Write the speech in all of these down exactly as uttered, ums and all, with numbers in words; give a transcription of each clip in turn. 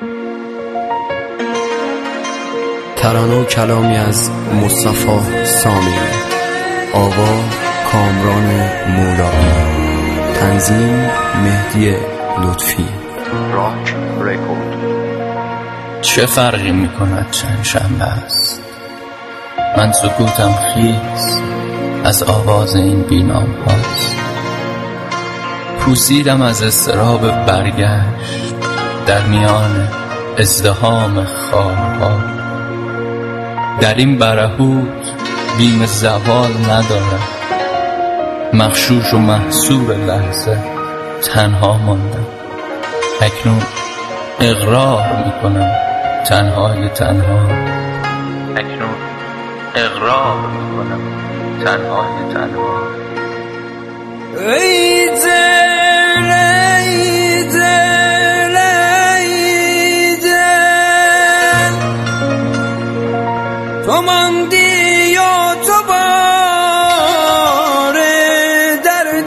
ترانه و کلامی از مصطفی سامی، آوا کامران مولایی، تنظیم مهدی لطفی. راک رکورد. چه فرقی میکند چند شنبه است؟ من سکوتم خیز از آواز این بینام هاست. پوسیدم از اضطراب برگشت در میان ازدحام خارها. در این برهوت بیم زوال ندارم، مغشوش و محصور لحظه تنها ماندم. اکنون اقرار میکنم تنهای تنها، اکنون اقرار میکنم تنهای تنها. ای دل ای دل ای دل، تو ماندی یا تو بار درد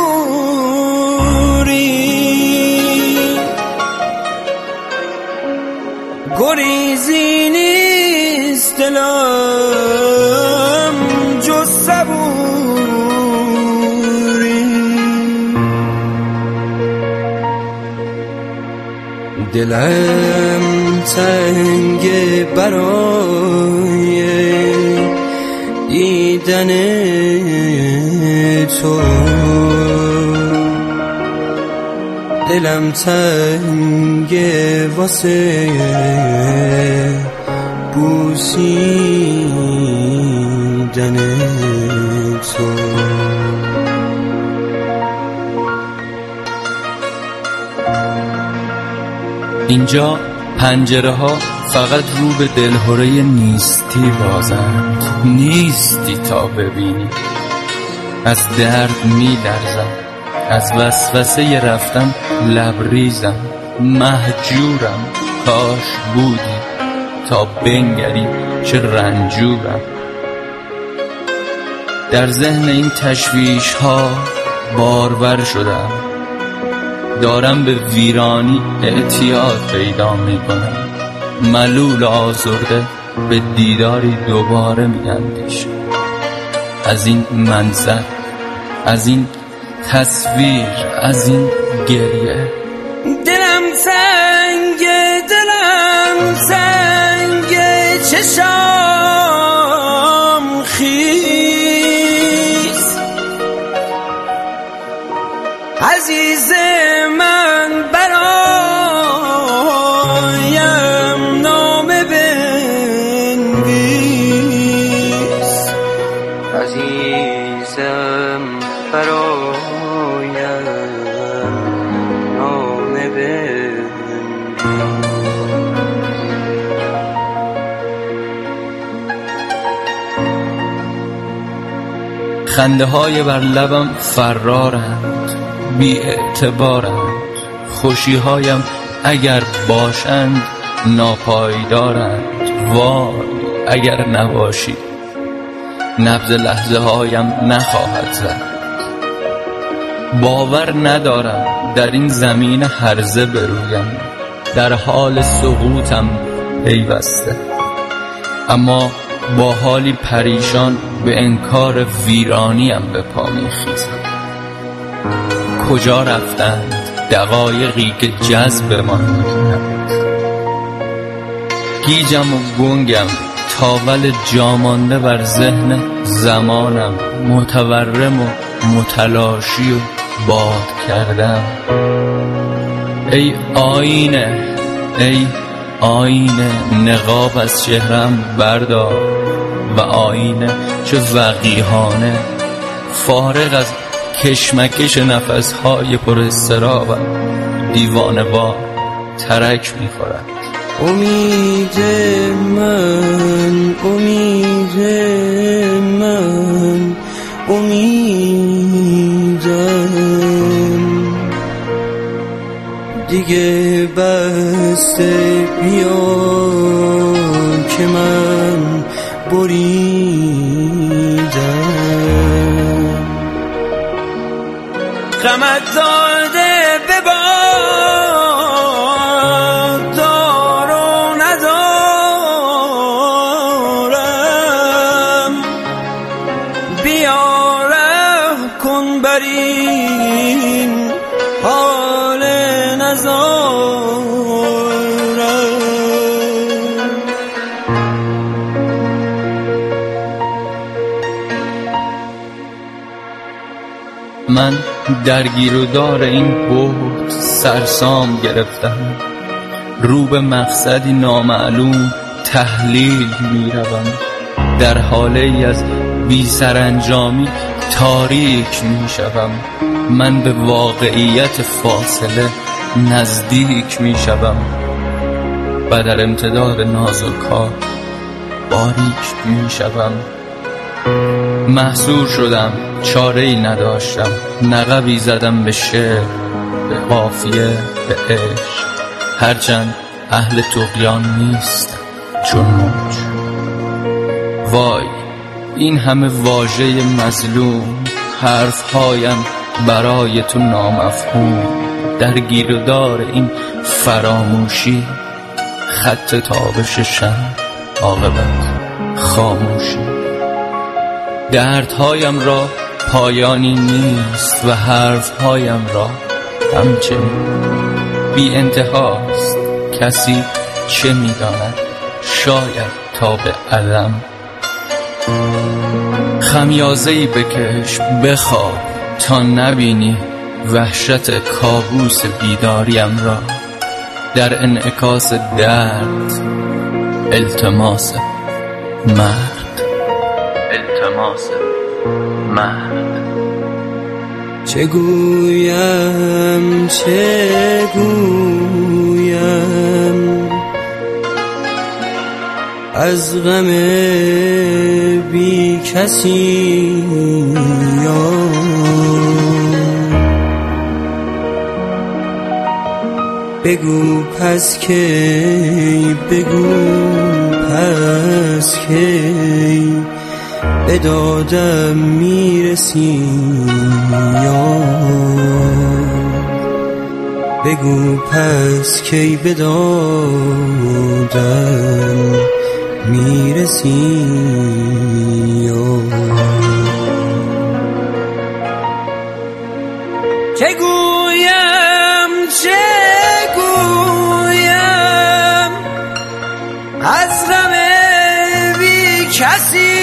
دوری، گریزی نیست دلم جز صبوری. دلم تنگ برای دیدن تو، دلم تنگ واسه بوسیدن تو. اینجا پنجره ها فقط رو به دلهره نیستی بازند. نیستی تا ببینی. از درد می لرزم، از وسوسه رفتن لبریزم. مهجورم، کاش بودی تا بنگری چه رنجورم. در ذهن این تشویش ها بارور شدم، دارم به ویرانی اعتیاد پیدا می کنم. ملول آزرده به دیداری دوباره می اندیشم. از این منظر، از این تصویر، از این گریه. دلم سنگ، دلم سنگ، چشام خیز. عزیز من برایم نامه بنویس، عزیزم برایم نامه بنویس. خنده های بر لبم فرارند، بی اعتبارند. خوشی هایم اگر باشند ناپایدارند. وای اگر نباشی، نبض لحظه هایم نخواهد زد. باور ندارم در این زمین هرزه برویم، در حال سقوطم پیوسته. اما با حالی پریشان به انکار ویرانیم به پا میخیزم. کجا رفتند دقایقی که جذب من می‌کردند؟ گیجم و گنگم، تاول جامانده بر ذهن زمانم. متورم و متلاشی و باد کردم. ای آینه، ای آینه، نقاب از چهرم بردار و آینه چه وقیحانه. فارغ از کشمکش نفسهای پر اضطرابم، دیوانه وار ترک میخورد. امید من، امید من، امیدم دیگه بسته. بیا که من بریدم. غمت داده به باد من درگیر و دار این بود سرسام گرفتم، رو به مقصدی نامعلوم تحلیل می روم، در حاله ای از بی سرانجامی تاریک می شوم. من به واقعیت فاصله نزدیک می شوم و در امتداد نازک‌ها باریک می شوم. محصور شدم، چاره‌ای نداشتم، نقبی زدم به شعر، به قافیه، به عشق، هرچند اهل طغیان نیستم چون موج. وای این همه واژه مظلوم، حرفهایم برای تو نامفهوم، در گیر و دار این فراموشی، خط تابش شمع، عاقبت خاموشی. دردهایم را پایانی نیست و حرفهایم را همچنین بی انتهاست. کسی چه می‌داند؟ شاید تا به عدم. خمیازه‌ای بکش بخواب تا نبینی وحشت کابوس بیداریم را، در انعکاس درد التماس مرد، التماس مرد. چه گویم چه گویم از غم بی کسی بگو پس کی، بگو پس کی به دادم میرسی یار، بگو پس کی به دادم میرسی یار. چه گویم چه گویم از غم بی کسی